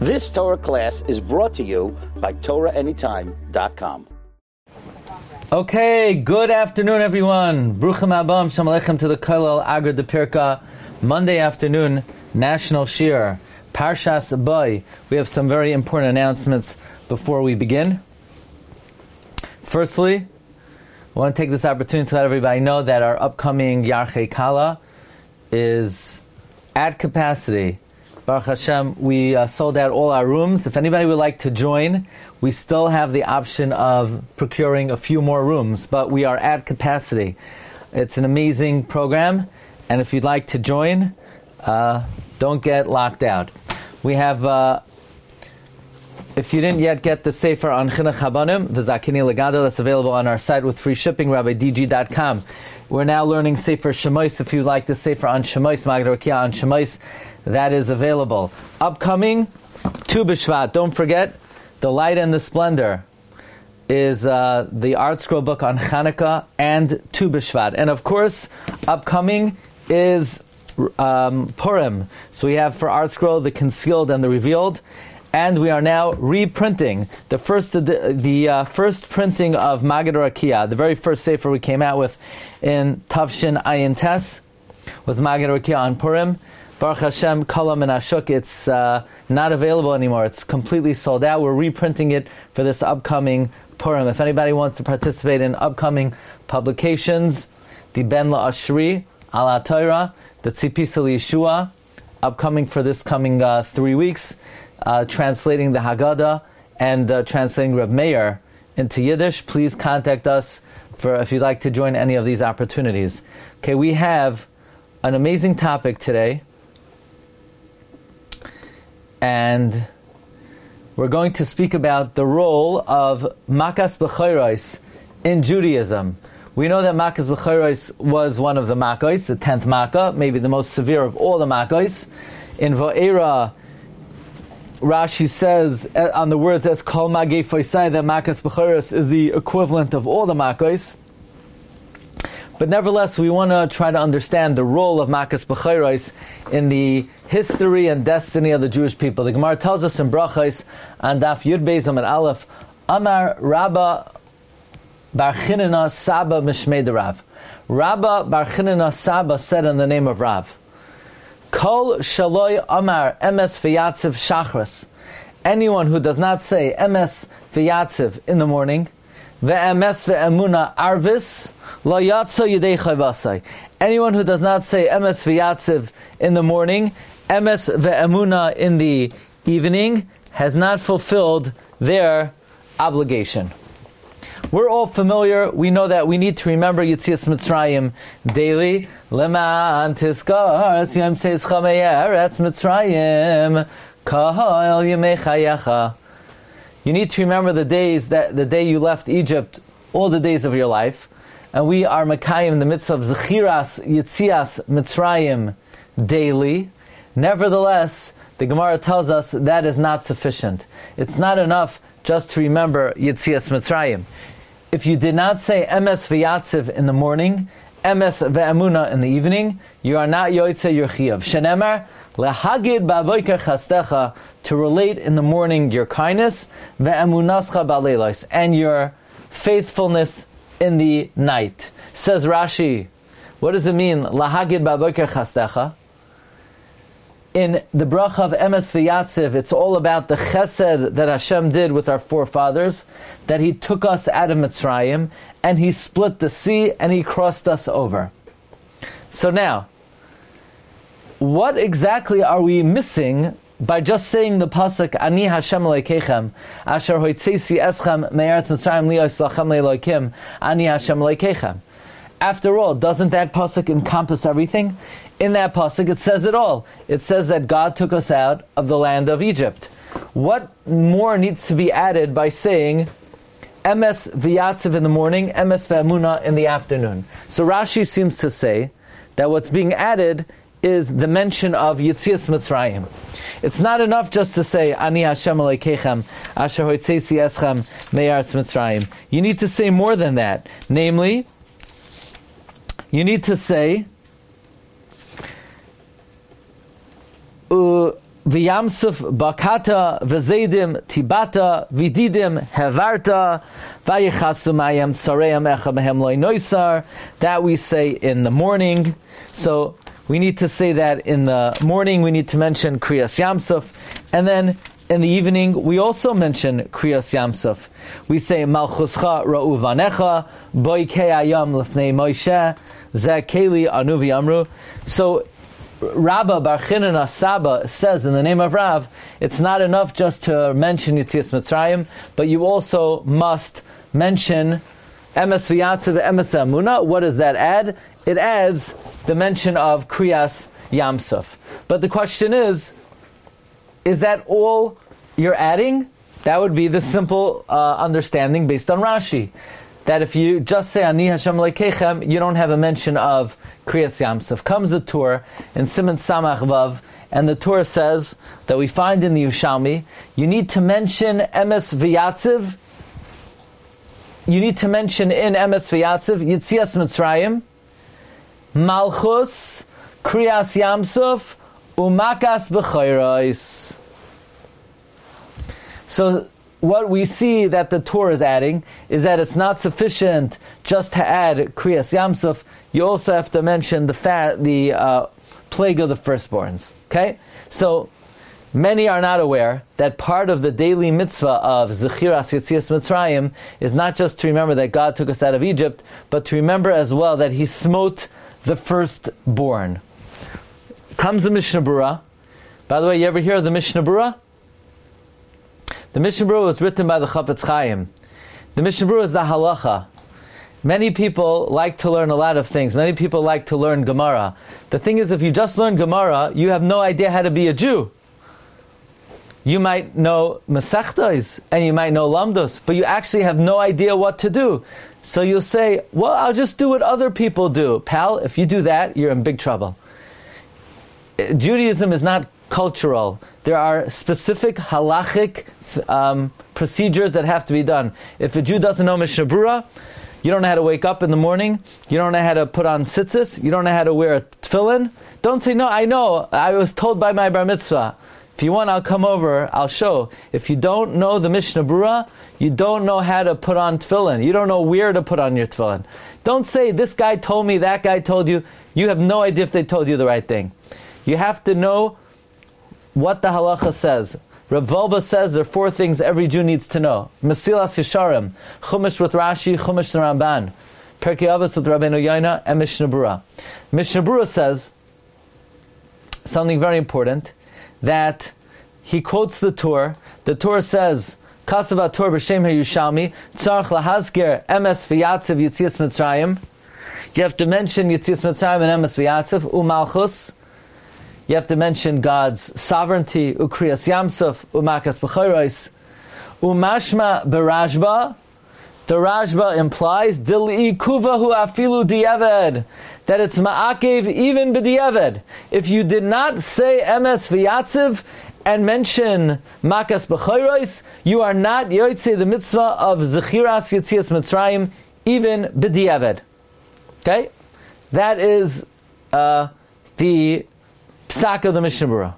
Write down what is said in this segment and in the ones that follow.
This Torah class is brought to you by TorahAnytime.com. Okay, good afternoon, everyone. Bruchim Abam, Shalom Aleichem to the Kollel Agar de Pirka. Monday afternoon, National Shir, Parshas Boy. We have some very important announcements before we begin. Firstly, I want to take this opportunity to let everybody know that our upcoming Yarchei Kala is at capacity. Baruch Hashem, we sold out all our rooms. If anybody would like to join, we still have the option of procuring a few more rooms, but we are at capacity. It's an amazing program, and if you'd like to join, don't get locked out. We have, if you didn't yet get the Sefer on Chinuch Habanim, the Zakini Legado, that's available on our site with free shipping, RabbiDG.com. We're now learning Sefer Shemais. If you'd like the Sefer on Shemais, Magad Rakia on Shemais, that is available. Upcoming, Tu B'Shvat. Don't forget, The Light and the Splendor is the art scroll book on Chanukah and Tu B'Shvat. And of course, upcoming is Purim. So we have for art scroll the concealed and the revealed. And we are now reprinting the first printing of Magad Rakia. The very first sefer we came out with in Tavshin Ayin Tes was Magad Rakia on Purim. Baruch Hashem, Kalam and Ashuk, it's not available anymore. It's completely sold out. We're reprinting it for this upcoming Purim. If anybody wants to participate in upcoming publications, the Ben La'ashri, Ala Torah, the Tzipisa Yeshua, upcoming for this coming 3 weeks, translating the Haggadah and translating Reb Meir into Yiddish. Please contact us if you'd like to join any of these opportunities. Okay, we have an amazing topic today, and we're going to speak about the role of Makas B'Chayros in Judaism. We know that Makas B'Chayros was one of the Makos, the 10th Makkah, maybe the most severe of all the Makos. In Va'era, Rashi says on the words as Kol Magei Foisai that Makas B'Chayros is the equivalent of all the Makos. But nevertheless, we want to try to understand the role of Makas B'Chayros in the history and destiny of the Jewish people. The Gemara tells us in Brachos on Daf Yud Beis Amud Aleph, Amar Rabba Bar Chinina Saba Mishmei de Rav. Rabba Bar Chinina Saba said in the name of Rav, Kol Shaloi Amar Emes V'Yatziv Shachris. Anyone who does not say Emes V'Yatziv in the morning, Ve'emes ve'emuna arvis lo yatso yidei chayvasai. Anyone who does not say emes ve'yatziv in the morning, emes ve'emuna in the evening, has not fulfilled their obligation. We're all familiar. We know that we need to remember Yetzias Mitzrayim daily. Leman tizkar yom tzeitzcha me'eretz Mitzrayim kahal yemei chayecha. You need to remember the day you left Egypt, all the days of your life. And we are Mekayim in the midst of Zechiras Yetzias Mitzrayim daily. Nevertheless, the Gemara tells us that is not sufficient. It's not enough just to remember Yetzias Mitzrayim. If you did not say Emes V'Yatziv in the morning, Emes Ve'emuna in the evening, you are not Yoitze Yerchiyav. Shenemar, Lehagid Ba'avoiker Chastecha, to relate in the morning your kindness, Ve'emunascha Ba'leilos, and your faithfulness in the night. Says Rashi, what does it mean, Lehagid Ba'avoiker Chastecha? In the bracha of Emes V'Yatziv, it's all about the chesed that Hashem did with our forefathers, that He took us out of Mitzrayim, and He split the sea, and He crossed us over. So now, what exactly are we missing by just saying the pasuk Ani Hashem Elokeichem Asher Hoitzesi Eschem Me'eretz Mitzrayim Lios Lachem Le'Elokim Ani Hashem Elokeichem? After all, doesn't that pasuk encompass everything? In that pasuk, it says it all. It says that God took us out of the land of Egypt. What more needs to be added by saying Emes V'Yatziv in the morning, Emes Ve'emuna in the afternoon? So Rashi seems to say that what's being added is the mention of Yetzias Mitzrayim. It's not enough just to say Ani Hashem Elokeichem Asher Hoitzesi Eschem Me'eretz Mitzrayim. You need to say more than that. Namely, you need to say V'yamsuf bakata v'zeidim tibata v'didim hevarta v'yichasu mayam tsareim echa mehem loy noisar. That we say in the morning. So we need to say that in the morning. We need to mention Kriyas Yamsuf, and then in the evening we also mention Kriyas Yamsuf. We say Malchuscha ra'u vanecha boikei ayam lefnei Moshe zeh keli anu v'yamru. So Rabba Bar Chinana Saba says in the name of Rav, it's not enough just to mention Yetzias Mitzrayim, but you also must mention Emes V'Yatziv, Emes Amuna. What does that add? It adds the mention of Kriyas Yamsuf. But the question is that all you're adding? That would be the simple understanding based on Rashi. That if you just say Ani Hashem Lekechem, you don't have a mention of Kriyas Yamsuf. Comes the Torah in Siman Samach Vav, and the Torah says that we find in the Yerushalmi, you need to mention Emes V'Yatziv. You need to mention in Emes V'Yatziv Yetzias Mitzrayim, Malchus, Kriyas Yamsuf, Umakas B'Chayros. So what we see that the Torah is adding is that it's not sufficient just to add Kriyas Yamsuf. You also have to mention the plague of the firstborns. Okay? So many are not aware that part of the daily mitzvah of Zechiras Yetzias Mitzrayim is not just to remember that God took us out of Egypt, but to remember as well that He smote the firstborn. Comes the Mishnah Berurah. By the way, you ever hear of the Mishnah Berurah? The Mishnah Berurah was written by the Chafetz Chaim. The Mishnah Berurah is the halacha. Many people like to learn a lot of things. Many people like to learn Gemara. The thing is, if you just learn Gemara, you have no idea how to be a Jew. You might know Masechtos and you might know Lamdos, but you actually have no idea what to do. So you'll say, well, I'll just do what other people do. Pal, if you do that, you're in big trouble. Judaism is not cultural. There are specific halachic procedures that have to be done. If a Jew doesn't know Mishnah Berurah, you don't know how to wake up in the morning, you don't know how to put on tzitzis, you don't know how to wear a tefillin, don't say, no, I know, I was told by my bar mitzvah. If you want, I'll come over, I'll show. If you don't know the Mishnah Berurah, you don't know how to put on tefillin. You don't know where to put on your tefillin. Don't say, this guy told me, that guy told you. You have no idea if they told you the right thing. You have to know what the halacha says. Reb Volba says there are 4 things every Jew needs to know. Mesilas Yesharim, Chumash with Rashi, Chumash and Ramban, Perkei Avos with Rabbeinu Yoina, and Mishnah Berurah. Mishnah Berurah says something very important, that he quotes the Torah. The Torah says, Kasav HaTorah b'Shem HaYushalmi, Tzarech lahazker Emes V'Yatziv Yetzias Mitzrayim. You have to mention Yetzias Mitzrayim and Emes V'Yatziv, Umalchus. You have to mention God's sovereignty, Ukriyas Yamsuf, Umakas B'Chayros, Umashma Berashba. The Rashba implies Dili Kuvahu Afilu Di'eved, that it's Ma'akev even B'Di'eved. If you did not say Emes V'Yatziv and mention Makas B'Chayros, you are not Yotzei the mitzvah of Zechiras Yetzias Mitzrayim even B'Di'eved. Okay? That is the Psak of the Mishnah Berurah.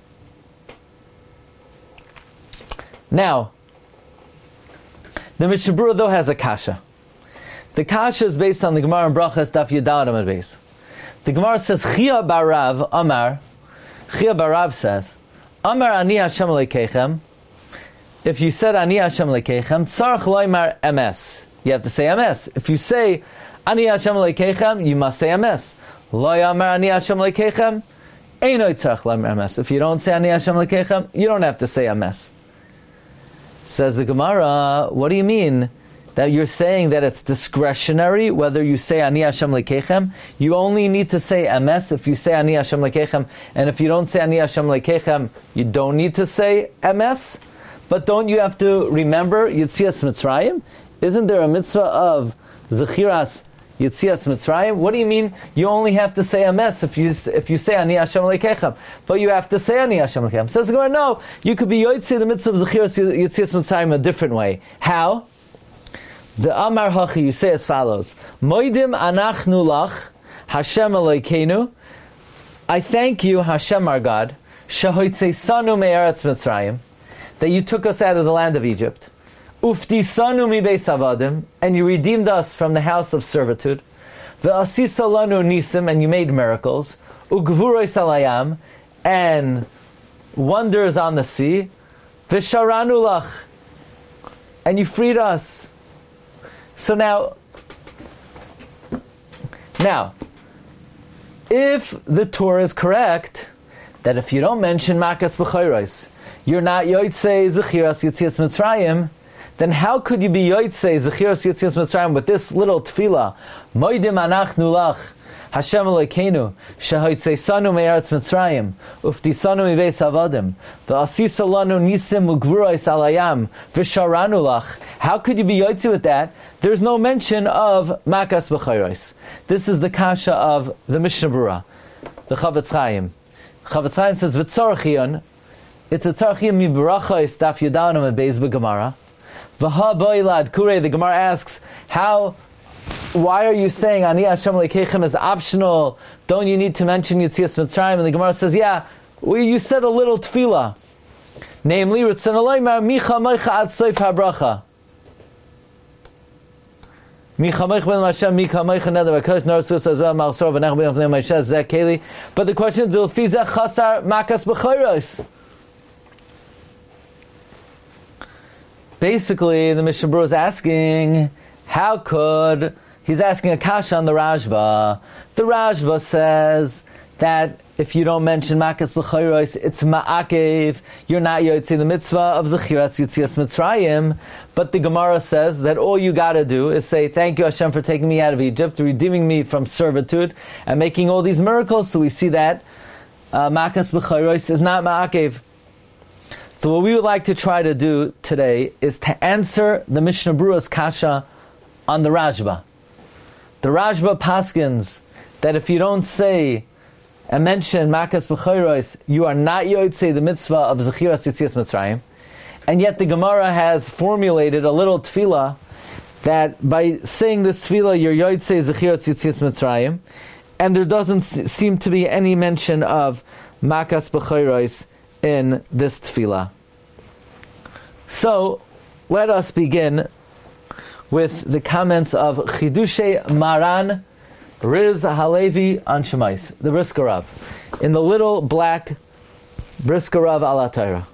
Now, the Mishnah Berurah though has a kasha. The kasha is based on the Gemara in Brachas Daf Yudalad Amud Beis. The Gemara says, Chia Barav Amar. Chia Barav says, Amar Ani Hashem Lekechem. If you said Ani Hashem Lekechem, Tzarech Loimar Emes. You have to say Emes. If you say Ani Hashem Lekechem, you must say Emes. Lo Amar Ani Hashem Lekechem. If you don't say Ani Hashem Lekechem, you don't have to say Emes. Says the Gemara, what do you mean? That you're saying that it's discretionary whether you say Ani Hashem Lekechem? You only need to say Emes if you say Ani Hashem Lekechem, and if you don't say Ani Hashem Lekechem, you don't need to say Emes? But don't you have to remember Yetzias Mitzrayim? Isn't there a mitzvah of Zechiras Yetzias Mitzrayim? What do you mean you only have to say Emes if you say Ani Hashem Lekechem? But you have to say Ani Hashem Lekechem. Says the Gemara, no, you could be Yotzei the mitzvah of Zechiras Yetzias Mitzrayim a different way. How? The Amar Hachi, you say as follows: Moidim anachnu lach Hashem Elokeinu. I thank you, Hashem our God, Shahoitzeisanu me'eretz Mitzrayim, that you took us out of the land of Egypt. Uftisanu mi beis avadim, and you redeemed us from the house of servitude. Ve'asisa lanu nisim, and you made miracles. Ugvurois alayam, and wonders on the sea. V'sharanu lach, and you freed us. So now, if the Torah is correct, that if you don't mention Makas B'chayros, you're not Yotzei Zechiras Yetzias Mitzrayim, then how could you be Yotzei Zechiras Yetzias Mitzrayim with this little tefillah? Moidim anachnu lach, Hashem Elokeinu, shehoitzeisanu me'eretz Mitzrayim, uftisanu mibeis avadim, ve'asisa lanu nisim ugvuros alayam, v'sharanu lach. How could you be Yotzei with that? There's no mention of Makas B'chayros. This is the kasha of the Mishnah Berurah, the Chavetz Chaim. Chavetz Chaim says, V'tzorchion, it's a tzorchion mi berachos daf yudanim and beis b'gemara. V'ha boilad kure, the Gemara asks, why are you saying Ani Hashem Lekechem is optional? Don't you need to mention Yetzias Mitzrayim? And the Gemara says, you said a little tefillah. Namely, Ritzon Eloymar, Micha Moicha Ad Soif HaBracha. Micha Moich Ben Hashem, Micha Moicha Neder HaKosh, Narsus Azal Malsor, V'nech Ben Avnei Moshe, Zeh Keli. But the question is, Ulfizeh Chasar Makas B'chayros. Basically, the Mishnah Berurah is asking, he's asking a kasha on the Rashba. The Rashba says that if you don't mention Makas B'chayros, it's ma'akev, you're not yotzei the mitzvah of Zechiras Yetzias Mitzrayim. But the Gemara says that all you gotta do is say, thank you Hashem for taking me out of Egypt, redeeming me from servitude, and making all these miracles. So we see that Makas B'chayros is not ma'akev. So what we would like to try to do today is to answer the Mishnah Berurah's kasha on the Rashba. The Rashba paskins that if you don't say and mention Makas B'chayros, you are not yotzei the mitzvah of Zechiras Yetzias Mitzrayim. And yet the Gemara has formulated a little tefillah that by saying this tefillah, you're yotzei Zechiras Yetzias Mitzrayim, and there doesn't seem to be any mention of Makas B'chayros in this tefillah. So, let us begin with the comments of Chidushay Maran Riz Halevi on Shemais, the Brisker Rav, in the little black Brisker Rav ala Torah.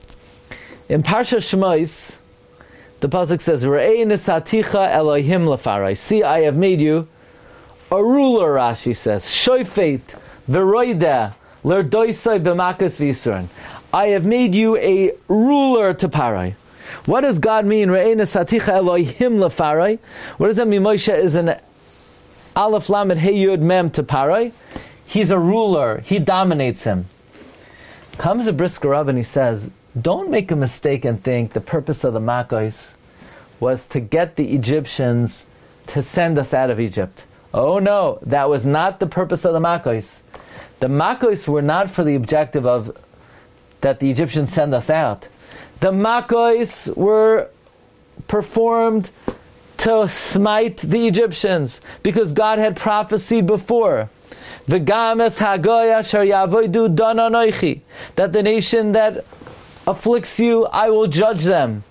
In Parsha Shemais, the pasuk says, "Re'ei nisaticha Elohim lefarai." See, I have made you a ruler. Rashi says, "Shoifet v'roida lerdoisai b'makas v'yisurin." I have made you a ruler to Parai. What does God mean? Re'ei nisaticha Elohim lefarai. What does that mean? Moshe is an Aleph Lamed Hey Yud Mem to Parai. He's a ruler. He dominates him. Comes a Brisker Rav and he says, don't make a mistake and think the purpose of the Makos was to get the Egyptians to send us out of Egypt. Oh no, that was not the purpose of the Makos. The Makos were not for the objective of that the Egyptians send us out. The Makos were performed to smite the Egyptians, because God had prophesied before. V'games hagoya asher yavodu dan anochi, that the nation that afflicts you, I will judge them.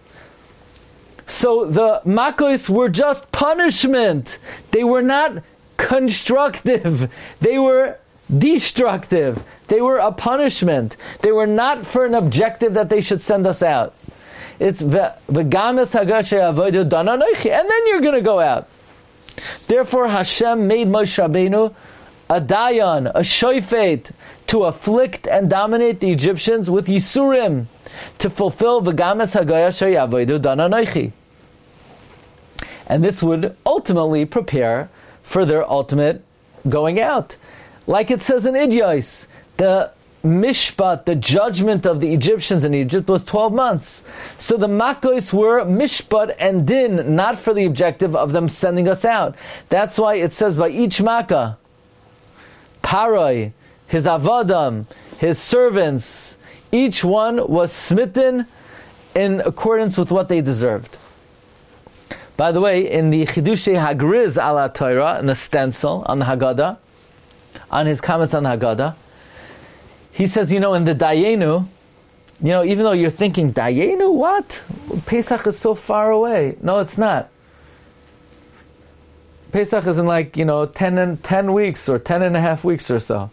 So the Makos were just punishment. They were not constructive. They were destructive. They were a punishment. They were not for an objective that they should send us out. It's v'games hagoya avodu dan anochi, and then you're going to go out. Therefore Hashem made Moshe Rabbeinu a dayan, a shoifet, to afflict and dominate the Egyptians with Yisurim, to fulfill v'games hagoya asher yavodu dan anochi. And this would ultimately prepare for their ultimate going out. Like it says in Idyos, the mishpat, the judgment of the Egyptians in Egypt was 12 months. So the Makos were mishpat and din, not for the objective of them sending us out. That's why it says by each Makkah, Paroi, his avadam, his servants, each one was smitten in accordance with what they deserved. By the way, in the Chidushei Hagriz ala Torah, in the stencil on the Haggadah, on his comments on the Haggadah, he says, in the Dayenu, even though you're thinking, Dayenu, what? Pesach is so far away. No, it's not. Pesach is in 10 weeks or 10 and a half weeks or so.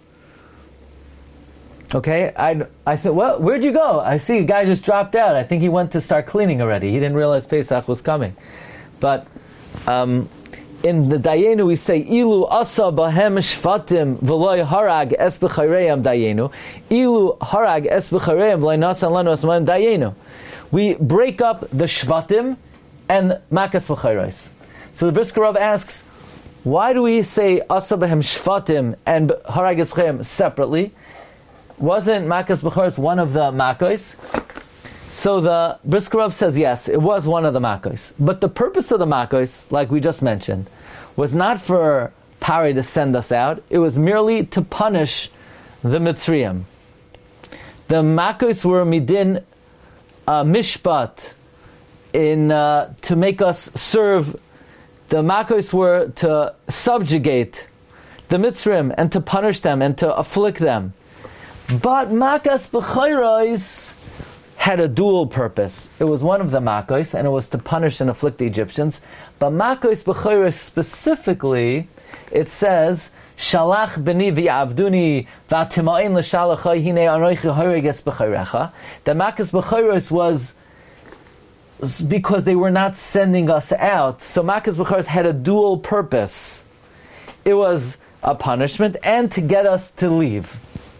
Okay, I said, well, where'd you go? I see a guy just dropped out. I think he went to start cleaning already. He didn't realize Pesach was coming. But in the Dayenu we say, Ilu asa bahem shvatim v'loy harag es b'chareim Dayenu. Ilu harag es b'chareim v'loy nasan lanu asman Dayenu. We break up the shvatim and makas v'chayros. So the Brisker Rav asks, why do we say asa bahem shvatim and harag es b'chareim separately? Wasn't Makas B'charos one of the Makos? So the Brisker Rav says yes, it was one of the Makos. But the purpose of the Makos, like we just mentioned, was not for Pari to send us out. It was merely to punish the Mitzrayim. The Makos were midin mishpat to make us serve. The Makos were to subjugate the Mitzrayim and to punish them and to afflict them. But Makas B'chayros had a dual purpose. It was one of the Makos, and it was to punish and afflict the Egyptians. But Makos B'chayros specifically, it says, Shalach b'ni v'yavduni v'atima'in l'shalachai hine anoichi horeges b'chayrecha. The Makas B'chayros was because they were not sending us out. So Makas B'chayros had a dual purpose. It was a punishment and to get us to leave.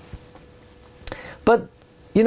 But,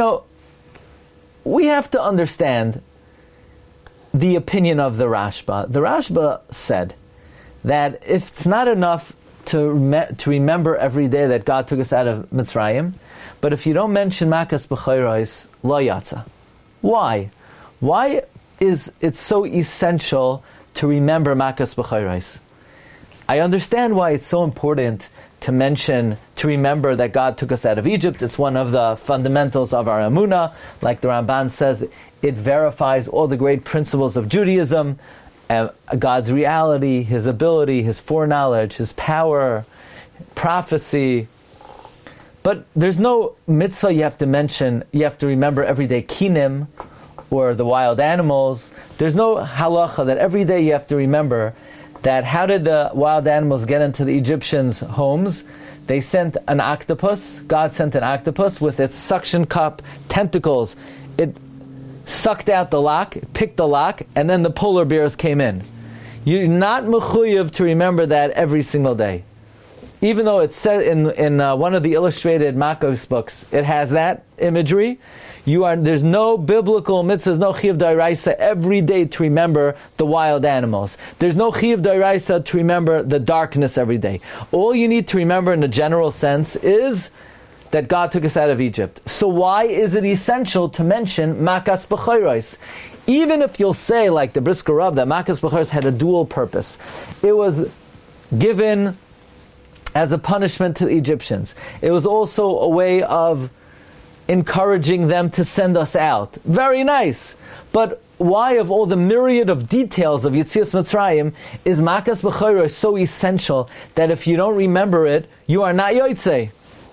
we have to understand the opinion of the Rashba. The Rashba said that if it's not enough to remember every day that God took us out of Mitzrayim, but if you don't mention Makas B'chayros, lo yatsa. Why? Why is it so essential to remember Makas B'chayros? I understand why it's so important to remember that God took us out of Egypt. It's one of the fundamentals of our Emunah. Like the Ramban says, it verifies all the great principles of Judaism, God's reality, His ability, His foreknowledge, His power, prophecy. But there's no mitzvah you have to mention, you have to remember every day kinim, or the wild animals. There's no halacha that every day you have to remember that how did the wild animals get into the Egyptians' homes? They sent an octopus. God sent an octopus with its suction cup tentacles. It sucked out the lock, picked the lock, and then the polar bears came in. You're not mechuyev to remember that every single day. Even though it's said in one of the illustrated Makos books, it has that imagery. There's no biblical mitzvahs, no chiyuv d'oraisa every day to remember the wild animals. There's no chiyuv d'oraisa to remember the darkness every day. All you need to remember in a general sense is that God took us out of Egypt. So why is it essential to mention Makas B'chayros? Even if you'll say, like the Brisker Rav, that Makas B'chayros had a dual purpose. It was given as a punishment to the Egyptians. It was also a way of encouraging them to send us out. Very nice. But why, of all the myriad of details of Yetzias Mitzrayim, is Makas B'chayros so essential that if you don't remember it, you are not Yotzei?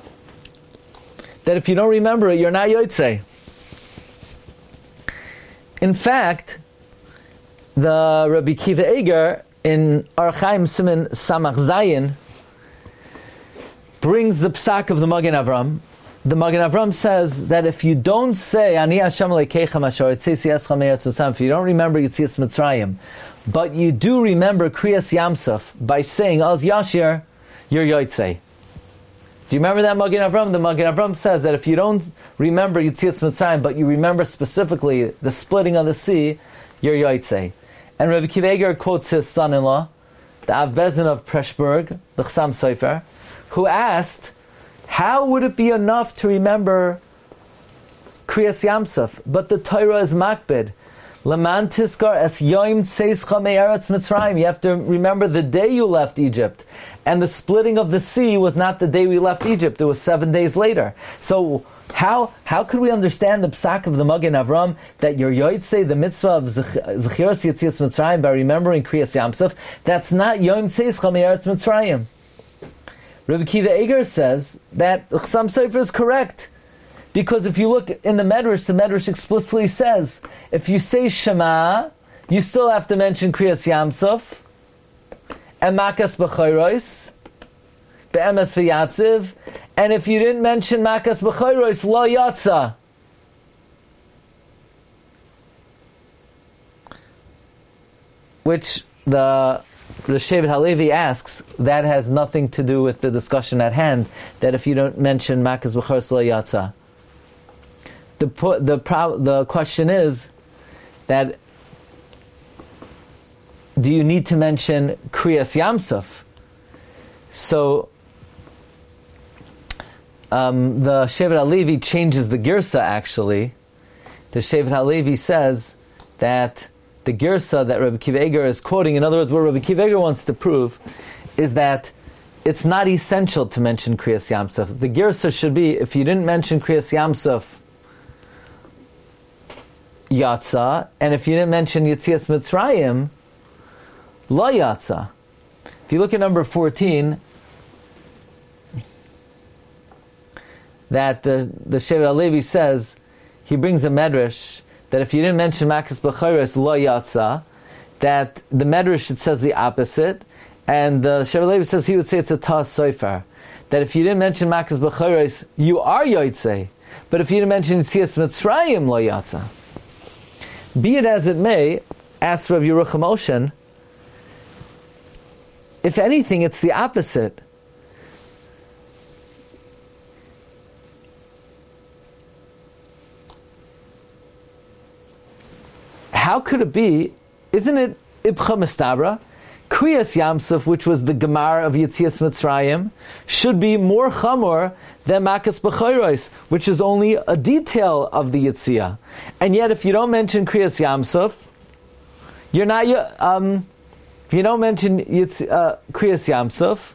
That if you don't remember it, you're not Yotzei. In fact, the Rabbi Kiva Eger in Orach Chaim Siman Samach Zayin brings the psak of the Magen Avram. The Magen Avram says that if you don't say Ani Hashem Elokeichem Asher Hotzeichi Eschem Me'eretz Mitzrayim, if you don't remember Yetzias Mitzrayim, but you do remember Kriyas Yamsuf by saying Az Yashir, you're Yotzei. Do you remember that Magen Avram? The Magen Avram says that if you don't remember Yetzias Mitzrayim, but you remember specifically the splitting of the sea, you're Yotzei. And Rabbi Kiva Eger quotes his son-in-law, the Av Bezin of Preshburg, the Chassam Sofer, who asked, how would it be enough to remember Kriyas Yamsuf? But the Torah is makbid. Leman tiskar es yoim tzeischa me'eretz Mitzrayim. You have to remember the day you left Egypt. And the splitting of the sea was not the day we left Egypt. It was 7 days later. So how could we understand the psak of the Magen Avram that your yotzei, the mitzvah of Zechiras Yetzias Mitzrayim, by remembering Kriyas Yamsuf, that's not yoim tzeischa me'eretz Mitzrayim. Rabbi Akiva Eiger says that Chassam Sofer is correct. Because if you look in the Medrash explicitly says, if you say Shema, you still have to mention Kriyas Yamsuf, and Makas B'chayros, Be'emes V'yatziv, and if you didn't mention Makas B'chayros, Lo Yatza. Which the Shevet HaLevi asks, that has nothing to do with the discussion at hand, that if you don't mention Makas B'chayros, Lo Yatza. The question is that do you need to mention Kriyas Yamsuf? So the Shevet HaLevi changes the Girsa actually. The Shevet HaLevi says that the Girsa that Rabbi Akiva Eiger is quoting, in other words, what Rabbi Akiva Eiger wants to prove is that it's not essential to mention Kriyas Yamsuf. The Girsa should be, if you didn't mention Kriyas Yamsuf, Yatza, and if you didn't mention Yetzias Mitzrayim, La Yatza. If you look at number 14, that the Shevet HaLevi says, he brings a medrash, that if you didn't mention Makas B'chayros, La Yatza, that the medrash, it says the opposite, and the Shevet HaLevi says he would say it's a Tas Sofer, that if you didn't mention Makas B'chayros, you are Yotzei, but if you didn't mention Yetzias Mitzrayim, La Yatza. Be it as it may, asks Rabbi Yerucham Oshen, if anything, it's the opposite. How could it be? Isn't it Ibcha Mistabra? Kriyas Yamsuf, which was the Gemar of Yetzias Mitzrayim, should be more chamor than Makas B'chayros, which is only a detail of the Yetziyah. And yet, if you don't mention Kriyas Yamsuf, you're not. If you don't mention Kriyas Yamsuf,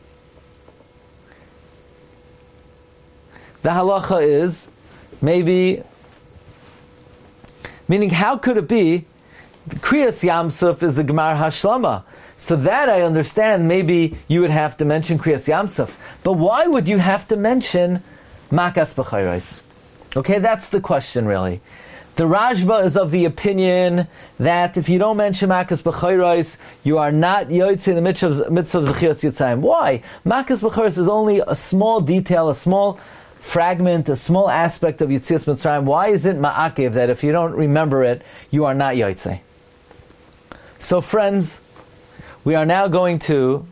the halacha is maybe. Meaning, how could it be? Kriyas Yamsuf is the Gemar Hashlama. So that I understand, maybe you would have to mention Kriyas Yamsuf. But why would you have to mention Makas B'chayros? Okay, that's the question really. The Rashba is of the opinion that if you don't mention Makas B'chayros, you are not Yotzei in the midst of Zechios Yitzayim. Why? Makas B'chayros is only a small detail, a small fragment, a small aspect of Yetzias Mitzrayim. Why is it Ma'akev that if you don't remember it, you are not Yotzei? So friends, we are now going to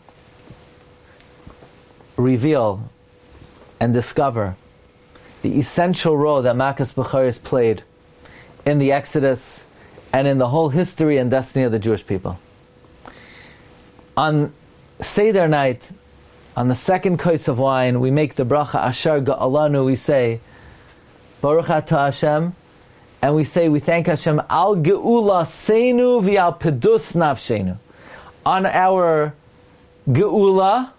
reveal and discover the essential role that Makas B'chayros played in the Exodus and in the whole history and destiny of the Jewish people. On Seder night, on the second kos of wine, we make the bracha Asher Ga'alanu, we say, Baruch Atah Hashem, and we say, we thank Hashem, Al Ge'ula Seinu V'al Pedus Nafshenu, on our Ge'ula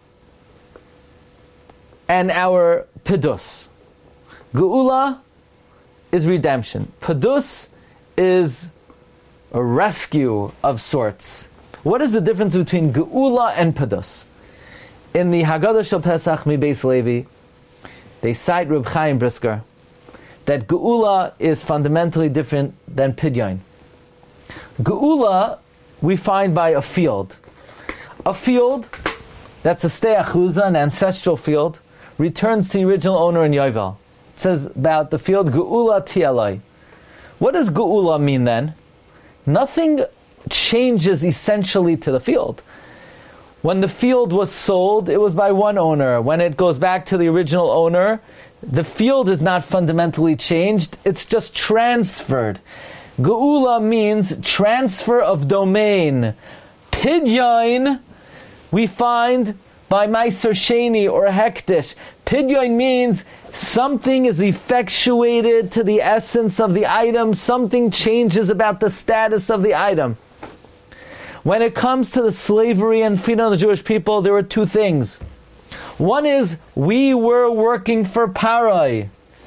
and our Pedus. Ge'ula is redemption. Pedus is a rescue of sorts. What is the difference between Ge'ula and Pedus? In the Haggadah Shel Pesach Mi Beis Levi, they cite Reb Chaim Brisker that Ge'ula is fundamentally different than Pidyon. Ge'ula we find by a field. A field that's a stei achuzah, an ancestral field, returns to the original owner in Yovel. It says about the field, Ge'ula Ti'alai. What does Ge'ula mean then? Nothing changes essentially to the field. When the field was sold, it was by one owner. When it goes back to the original owner, the field is not fundamentally changed, it's just transferred. Ge'ula means transfer of domain. Pidyon, we find by Meiser Sheni or Hektish. Pidyon means something is effectuated to the essence of the item, something changes about the status of the item. When it comes to the slavery and freedom of the Jewish people, there were two things. One is, we were working for Parai.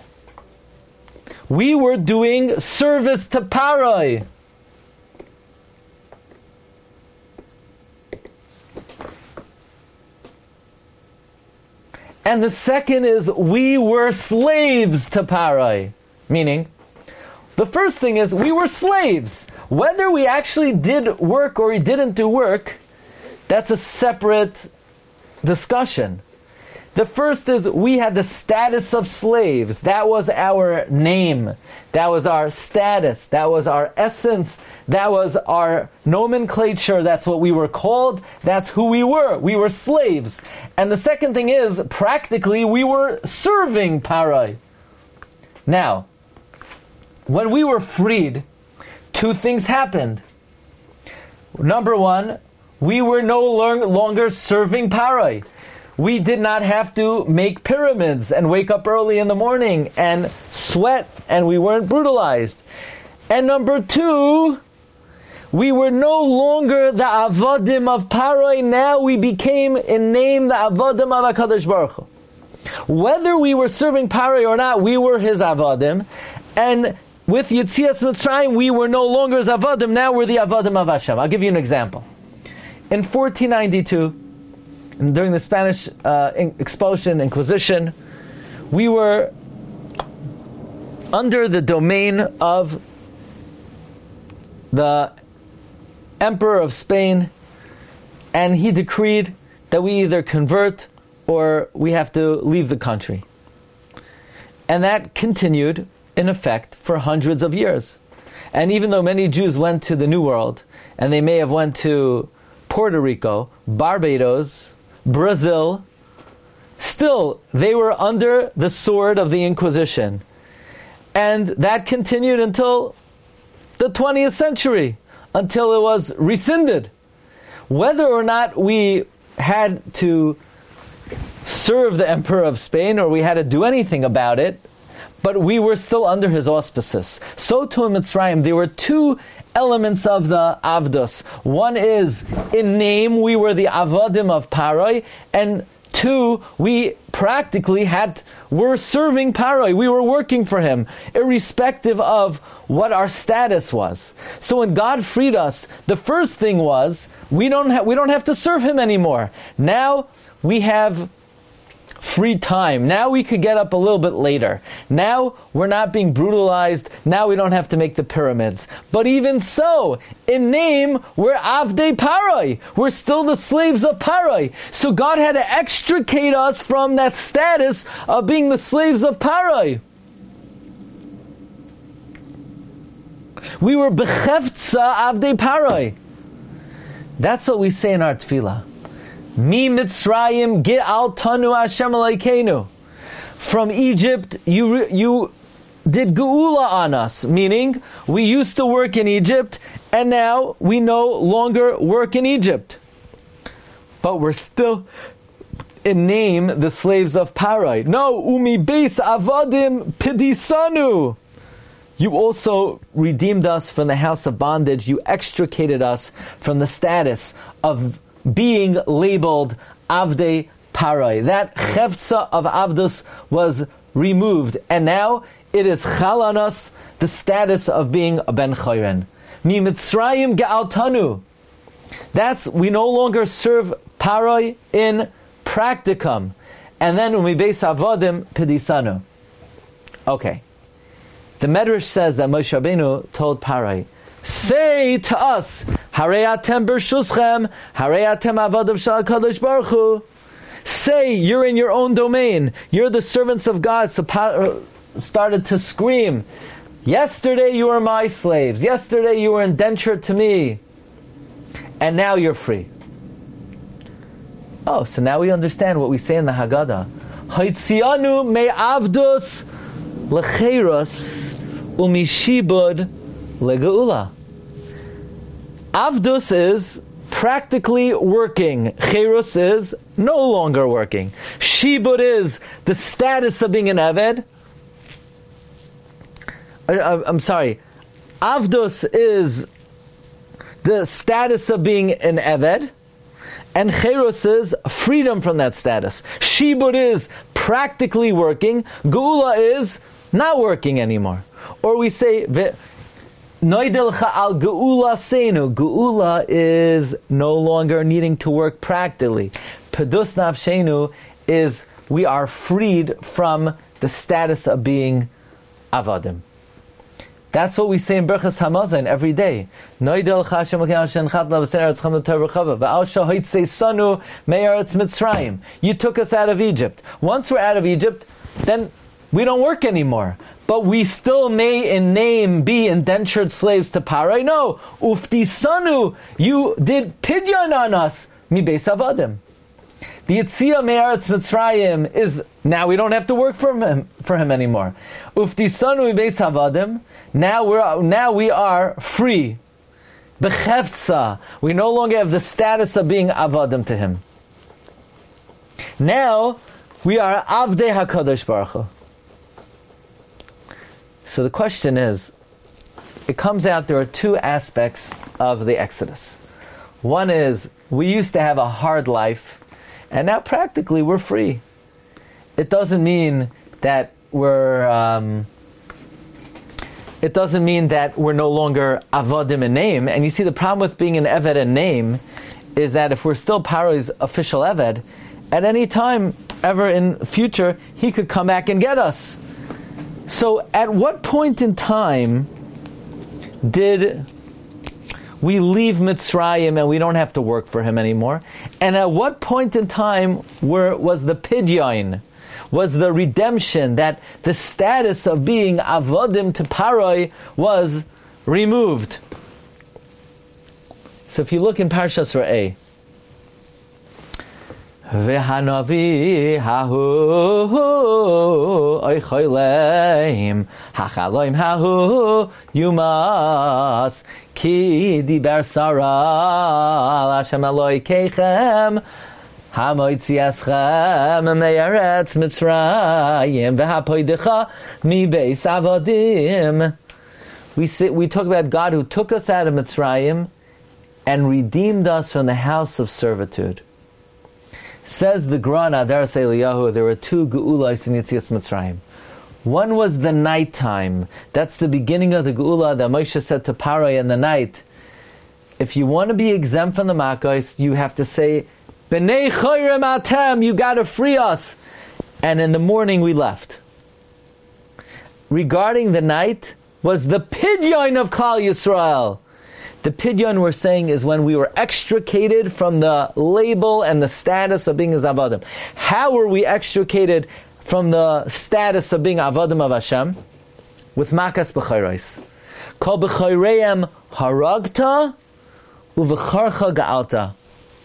We were doing service to Parai. And the second is we were slaves to Parai. Meaning, the first thing is we were slaves. Whether we actually did work or we didn't do work, that's a separate discussion. The first is we had the status of slaves. That was our name. That was our status. That was our essence. That was our nomenclature. That's what we were called. That's who we were. We were slaves. And the second thing is, practically, we were serving Parai. Now, when we were freed, two things happened. Number one, we were no longer serving Parai. We did not have to make pyramids and wake up early in the morning and sweat, and we weren't brutalized. And number two, we were no longer the Avadim of Parai. Now we became in name the Avadim of HaKadosh Baruch Hu. Whether we were serving Parai or not, we were his Avadim. And with Yetzias Mitzrayim, we were no longer his Avadim. Now we're the Avadim of Hashem. I'll give you an example. In 1492, during the Spanish expulsion, Inquisition, we were under the domain of the Emperor of Spain, and he decreed that we either convert or we have to leave the country. And that continued in effect for hundreds of years. And even though many Jews went to the New World, and they may have went to Puerto Rico, Barbados, Brazil, still they were under the sword of the Inquisition. And that continued until the 20th century, until it was rescinded. Whether or not we had to serve the Emperor of Spain or we had to do anything about it, but we were still under his auspices. So too in Mitzrayim, there were two elements of the Avdos. One is, in name, we were the Avadim of Parai, and two, we practically were serving Parai. We were working for him, irrespective of what our status was. So when God freed us, the first thing was, we don't have to serve him anymore. Now we have free time. Now we could get up a little bit later. Now we're not being brutalized. Now we don't have to make the pyramids. But even so, in name, we're Avdei Parai. We're still the slaves of Parai. So God had to extricate us from that status of being the slaves of Parai. We were Bechefza Avdei Parai. That's what we say in our tefillah. Mi Mitzrayim ge'altanu Hashem Elokeinu. From Egypt, you did geula on us, meaning we used to work in Egypt, and now we no longer work in Egypt. But we're still, in name, the slaves of Parai. No, umi beis avadim pedisanu. You also redeemed us from the house of bondage. You extricated us from the status of being labeled Avdei Parai. That chefza of Avdus was removed, and now it is chal on us the status of being a ben chayren. Mi Mitzrayim ge'altanu. That's, we no longer serve Parai in practicum. And then umi beis avadim pedisanu. Okay. The Medrash says that Moshe Rabbeinu told Parai, say to us, Harei atem b'shuschem, Harei atem avadim shel HaKadosh Baruch Hu. Say, you're in your own domain. You're the servants of God. So Parai started to scream, yesterday you were my slaves. Yesterday you were indentured to me. And now you're free. Oh, so now we understand what we say in the Haggadah. Haitzianu me'avdus l'cheiros umishibud legeula. Avdus is practically working. Cheiros is no longer working. Shibud is the status of being an Eved. I'm sorry. Avdus is the status of being an Eved. And Cheiros is freedom from that status. Shibud is practically working. Geula is not working anymore. Or we say, Noidelcha al geula seinu. Geula is no longer needing to work practically. Pedus nafshenu is we are freed from the status of being avadim. That's what we say in Berchas Hamazon every day. You took us out of Egypt. Once we're out of Egypt, then we don't work anymore. But we still may in name be indentured slaves to Parai. No, Uftisanu, you did pidyon on us, mi beis avadim. The Yitzia Me'aretz Mitzrayim is, now we don't have to work for him anymore. Uftisanu mi beis avadim, now we are free. Bechefza, we no longer have the status of being avadim to him. Now we are Avdei HaKadosh Baruch Hu. So the question is, it comes out there are two aspects of the Exodus. One is, we used to have a hard life, and now practically we're free. It doesn't mean that we're no longer avodim in name. And you see, the problem with being an eved in name is that if we're still Paro's official eved, at any time ever in future, he could come back and get us. So at what point in time did we leave Mitzrayim and we don't have to work for him anymore? And at what point in time was the pidyon, was the redemption, that the status of being avodim to Paroi was removed? So if you look in Parshas Re'eh, V'hanavi hahu oicholeim hachaloim hahu yumas ki diber Sarah al Hashem Elokeichem hamoitziaschem me'eretz Mitzrayim v'hapoidecha mi beis avodim. We talk about God who took us out of Mitzrayim and redeemed us from the house of servitude. Says the Gra Adaras Eliyahu, there were two Geulas in Yetzias Mitzrayim. One was the nighttime. That's the beginning of the Geula that Moshe said to Paroi in the night. If you want to be exempt from the Makos, you have to say, B'nei Choyrem Atem, you got to free us. And in the morning we left. Regarding the night, was the Pidyon of Klal Yisrael. The pidyon we're saying is when we were extricated from the label and the status of being as avadim. How were we extricated from the status of being avadim of Hashem? With makas b'chayros. Kol b'chayreim haragta uv'charcha ga'alta.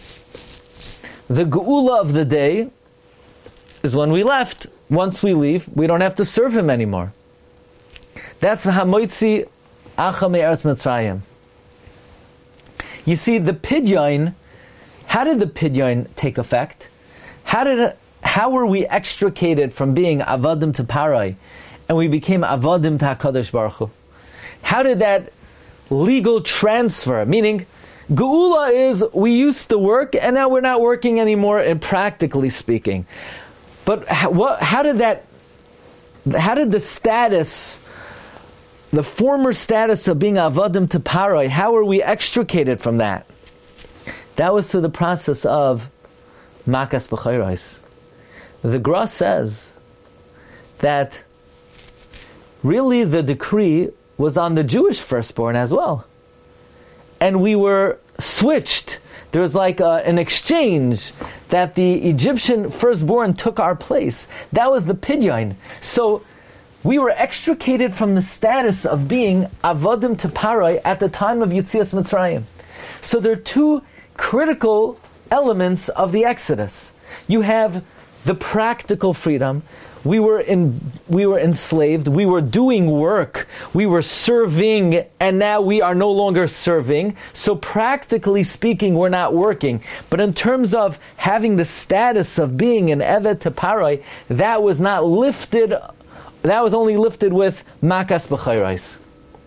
The geula of the day is when we left. Once we leave, we don't have to serve him anymore. That's the hamoitzi acha me'eretz Mitzrayim. You see, the pidyon, how did the pidyon take effect? How were we extricated from being avadim to Parai and we became avadim to HaKadosh Baruch Hu? How did that legal transfer, meaning geula is we used to work and now we're not working anymore, and practically speaking. But how did the status, the former status of being avadim to Paroi, how are we extricated from that? That was through the process of makas b'chayros. The Gra says that really the decree was on the Jewish firstborn as well. And we were switched. There was like an exchange that the Egyptian firstborn took our place. That was the pidyon. So we were extricated from the status of being avodim to Paroi at the time of Yetzias Mitzrayim. So there are two critical elements of the Exodus. You have the practical freedom. We were enslaved. We were doing work. We were serving, and now we are no longer serving. So practically speaking, we're not working. But in terms of having the status of being an eved to Paroi, that was not lifted. That was only lifted with makas b'chayros.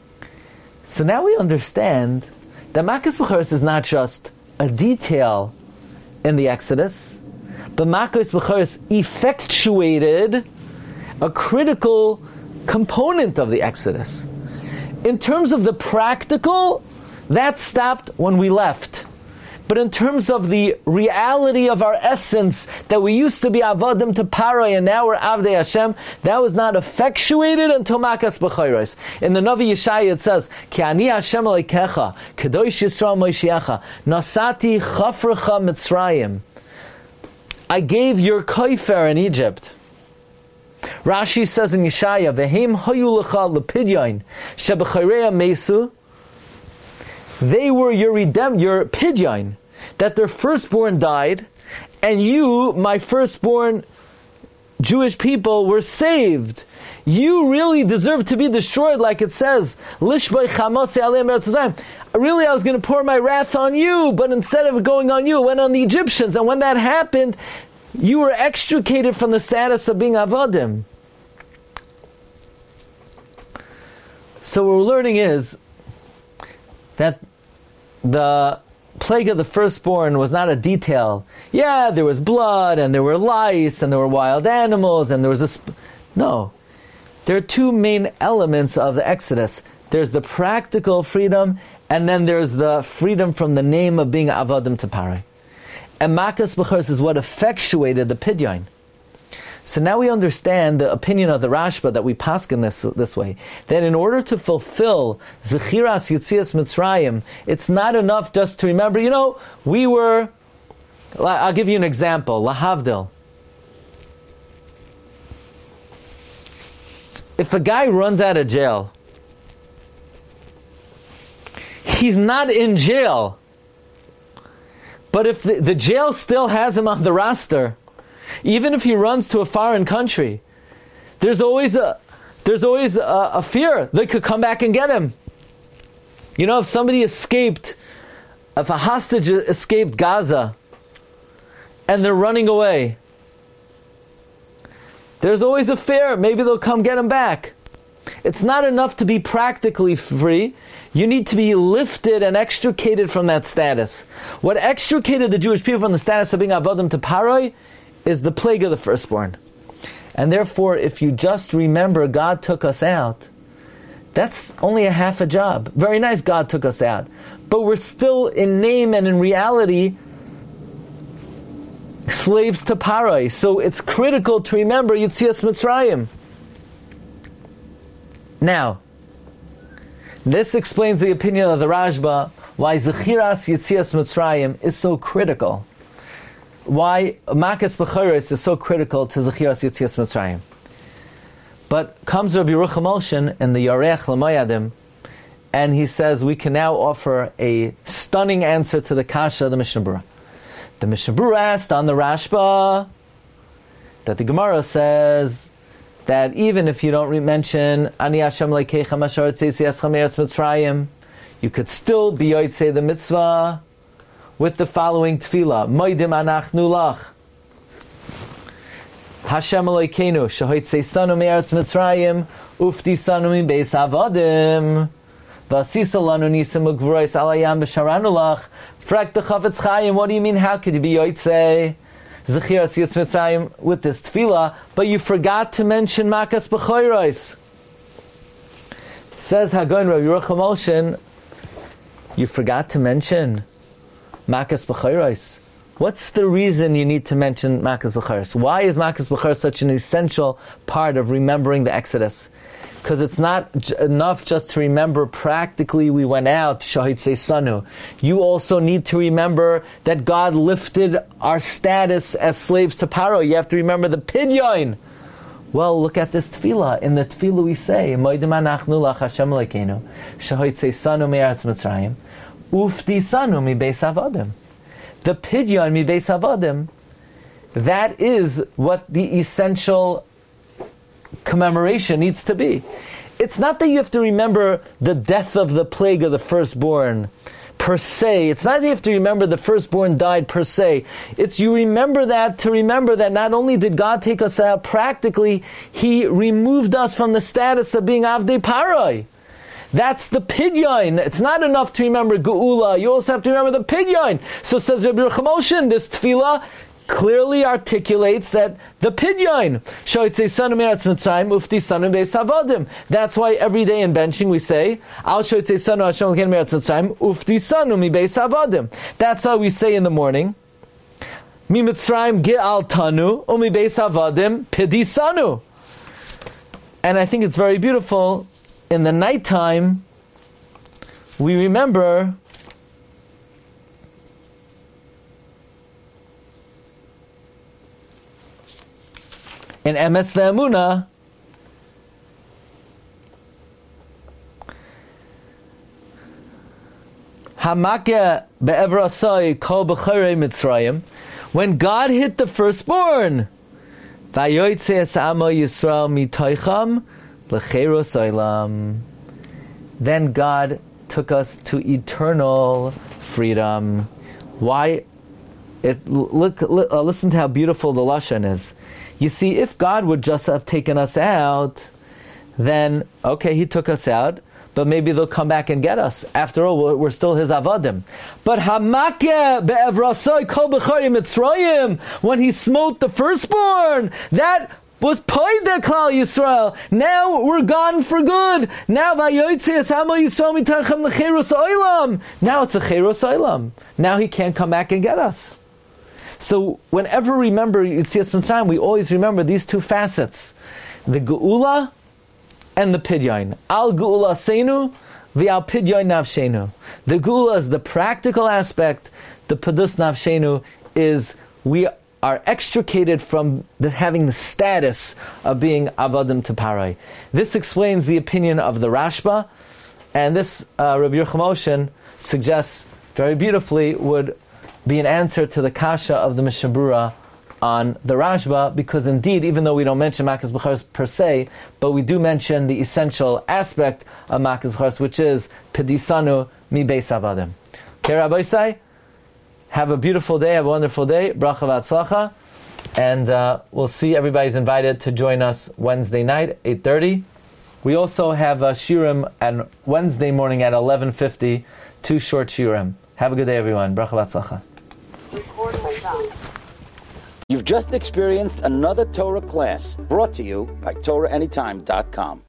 So now we understand that makas b'chayros is not just a detail in the Exodus, but makas b'chayros effectuated a critical component of the Exodus. In terms of the practical, that stopped when we left. But in terms of the reality of our essence, that we used to be Avadim to Paray and now we're Avdei Hashem, that was not effectuated until Makas B'chayros. In the Navi Yeshaya it says, Ki ani Hashem Elokecha, Kadosh Yisrael Moshiacha, Nasati Chafrecha Mitzrayim. I gave your koifer in Egypt. Rashi says in Yeshaya, V'heim hayu lecha lepidyon, shebechayreya mesu. They were your pidyon, that their firstborn died, and you, my firstborn Jewish people, were saved. You really deserve to be destroyed, like it says, Lishbay Chamase Alei Eretz Yisrael. Really, I was going to pour my wrath on you, but instead of going on you, it went on the Egyptians. And when that happened, you were extricated from the status of being Avadim. So what we're learning is that the plague of the firstborn was not a detail. Yeah, there was blood, and there were lice, and there were wild animals, and there was no. There are two main elements of the Exodus. There's the practical freedom, and then there's the freedom from the name of being Avadim to Paray. And Makas B'chayros is what effectuated the Pidyon. So now we understand the opinion of the Rashba that we paskin this way, that in order to fulfill Zechiras Yetzias Mitzrayim, it's not enough just to remember, I'll give you an example, Lahavdil. If a guy runs out of jail, he's not in jail. But if the jail still has him on the roster, even if he runs to a foreign country, there's always a fear they could come back and get him. If somebody if a hostage escaped Gaza, and they're running away, there's always a fear, maybe they'll come get him back. It's not enough to be practically free. You need to be lifted and extricated from that status. What extricated the Jewish people from the status of being Avadim to Paray is the plague of the firstborn. And therefore, if you just remember God took us out, that's only a half a job. Very nice, God took us out. But we're still, in name and in reality, slaves to Paray. So it's critical to remember Yetzias Mitzrayim. Now, this explains the opinion of the Rashba, why Zechiras Yetzias Mitzrayim is so critical. Why Makas B'chayros is so critical to Zechiras Yetzias Mitzrayim. But comes Rabbi Yerucham Olshin in the Yarech L'Moyadim, and he says we can now offer a stunning answer to the Kasha of the Mishnah Berurah. The Mishnah Berurah asked on the Rashba that the Gemara says that even if you don't mention Ani Hashem Elokecha Mashar Tzitzi Eschem Eretz Mitzrayim, you could still be Yotzei the mitzvah with the following tefillah: Moidim Anachnu Lach Hashem Elokeinu Shehotzei Sanu Me'eretz Mitzrayim Ufti Sanu Mibeis Avadim V'asisa Lanu Nisim Ugvrois Alayam B'Sharanu Lach Frak the Chavetz Chaim. What do you mean? How could you be Yotzei Zechiras Yetzias Mitzrayim with this tefillah, but you forgot to mention Makas B'chayros? Says Hagon Rabbi Yerucham Olshin, you forgot to mention Makas B'chayros. What's the reason you need to mention Makas B'chayros? Why is Makas B'chayros such an essential part of remembering the Exodus? Because it's not enough just to remember practically we went out, Shahid Seisanu. You also need to remember that God lifted our status as slaves to Paro. You have to remember the Pidyon. Well, look at this tefillah. In the tefillah we say, Moedim anachnu lach Hashem Elokeinu, Shahid Seisanu me'eretz Mitzrayim, Ufti sanu mi beis avadim. The Pidyon mi beis avadim, that is what the essential commemoration needs to be. It's not that you have to remember the death of the plague of the firstborn per se. It's not that you have to remember the firstborn died per se. It's you remember that to remember that not only did God take us out practically, He removed us from the status of being Avdei Paray. That's the Pidyon. It's not enough to remember Geula. You also have to remember the Pidyon. So says Rabbi Yerucham Olshin, this tefillah clearly articulates that the pidyon, shoytzei me'eretz Mitzrayim, ufti sanu beis havadim. That's why every day in benching we say, al shoytzei sanu Hashem l'ken me'eretz Mitzrayim, ufti sanu mi beis havadim. That's how we say in the morning, mi Mitzrayim ge'al tanu, umi beis havadim pidi sanu. And I think it's very beautiful, in the nighttime, we remember in Emes Ve'emunah, Hamakeh be'evrasai kol b'chorei Mitzrayim, when God hit the firstborn, Vayoytze es amo Yisrael mitoicham l'cheiros olam. Then God took us to eternal freedom. Why? Listen to how beautiful the lashon is. You see, if God would just have taken us out, then, okay, He took us out, but maybe they'll come back and get us. After all, we're still His avadim. But Hamakeh be'evrasai kol b'chorei Mitzrayim, when He smote the firstborn, that was Poideh Klal Yisrael. Now we're gone for good. Now Vayoytze es amo Yisrael mitoichem l'cheiros olam. Now it's a cheiros olam. Now He can't come back and get us. So whenever we remember Yetzias Mitzrayim, we always remember these two facets: the Geula and the Pidyon. Al Geula Seinu, v'al Pidyon Nafshenu. The Geula is the practical aspect. The Pedus Nafshenu is we are extricated from having the status of being Avadim to Parai. This explains the opinion of the Rashba, and this Rabbi Yerucham Oshen suggests very beautifully would be an answer to the kasha of the Mishnah Berurah on the Rashba, because indeed, even though we don't mention Makas B'charos per se, but we do mention the essential aspect of Makas B'charos, which is Pedisanu mi beis avadim. Okay, Rabbi Isai, have a beautiful day, have a wonderful day, bracha v'atzlacha, and we'll see. Everybody's invited to join us Wednesday night, 8:30. We also have a shiurim on Wednesday morning at 11:50, 2 short shiurim. Have a good day, everyone. Bracha v'atzlacha. You've just experienced another Torah class brought to you by TorahAnytime.com.